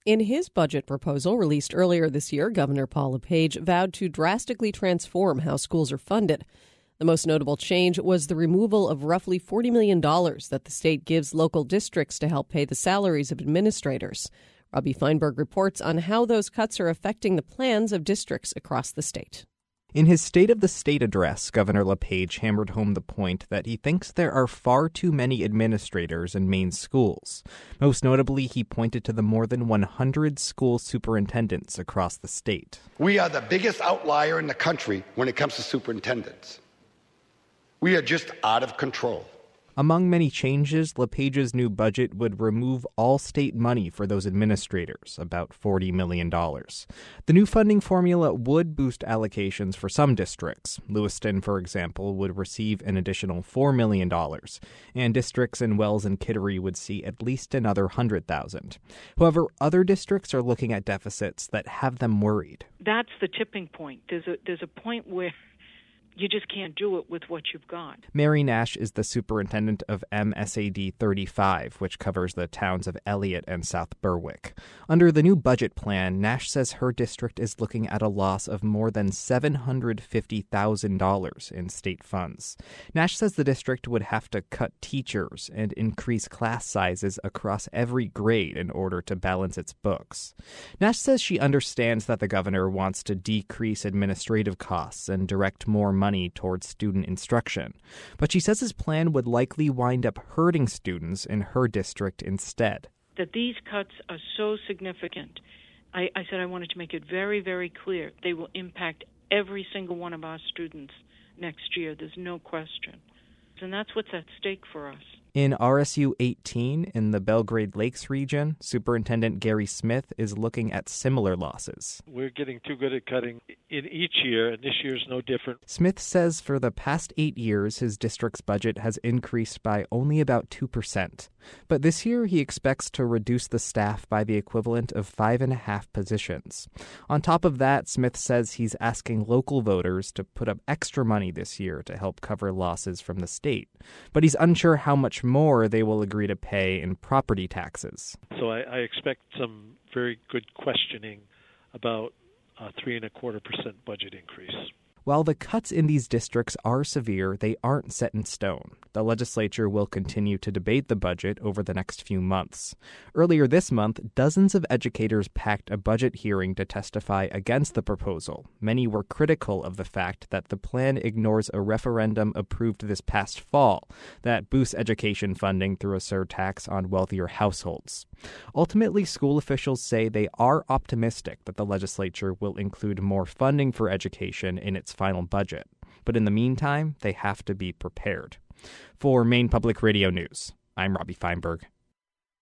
In his budget proposal released earlier this year, Governor Paul LePage vowed to drastically transform how schools are funded. The most notable change was the removal of roughly $40 million that the state gives local districts to help pay the salaries of administrators. Robbie Feinberg reports on how those cuts are affecting the plans of districts across the state. In his State of the State address, Governor LePage hammered home the point that he thinks there are far too many administrators in Maine schools. Most notably, he pointed to the more than 100 school superintendents across the state. We are the biggest outlier in the country when it comes to superintendents. We are just out of control. Among many changes, LePage's new budget would remove all state money for those administrators, about $40 million. The new funding formula would boost allocations for some districts. Lewiston, for example, would receive an additional $4 million, and districts in Wells and Kittery would see at least another $100,000. However, other districts are looking at deficits that have them worried. That's the tipping point. There's a point where you just can't do it with what you've got. Mary Nash is the superintendent of MSAD 35, which covers the towns of Elliott and South Berwick. Under the new budget plan, Nash says her district is looking at a loss of more than $750,000 in state funds. Nash says the district would have to cut teachers and increase class sizes across every grade in order to balance its books. Nash says she understands that the governor wants to decrease administrative costs and direct more money towards student instruction. But she says his plan would likely wind up hurting students in her district instead. That these cuts are so significant, I said I wanted to make it very, very clear. They will impact every single one of our students next year. There's no question. And that's what's at stake for us. In RSU 18 in the Belgrade Lakes region, Superintendent Gary Smith is looking at similar losses. We're getting too good at cutting in each year, and this year's no different. Smith says for the past 8 years, his district's budget has increased by only about 2%. But this year, he expects to reduce the staff by the equivalent of 5.5 positions. On top of that, Smith says he's asking local voters to put up extra money this year to help cover losses from the state. But he's unsure how much more they will agree to pay in property taxes. So I expect some very good questioning about a 3.25% budget increase. While the cuts in these districts are severe, they aren't set in stone. The legislature will continue to debate the budget over the next few months. Earlier this month, dozens of educators packed a budget hearing to testify against the proposal. Many were critical of the fact that the plan ignores a referendum approved this past fall that boosts education funding through a surtax on wealthier households. Ultimately, school officials say they are optimistic that the legislature will include more funding for education in its final budget. But in the meantime, they have to be prepared. For Maine Public Radio News, I'm Robbie Feinberg.